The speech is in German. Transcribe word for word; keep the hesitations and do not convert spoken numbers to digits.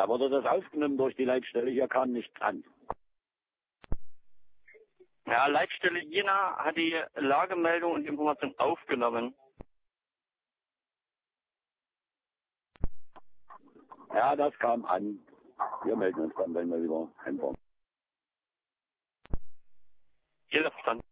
Da wurde das aufgenommen durch die Leitstelle, hier kam nichts an. Ja, Leitstelle Jena hat die Lagemeldung und die Information aufgenommen. Ja, das kam an. Wir melden uns dann, wenn wir wieder hinfahren. Jeder verstanden.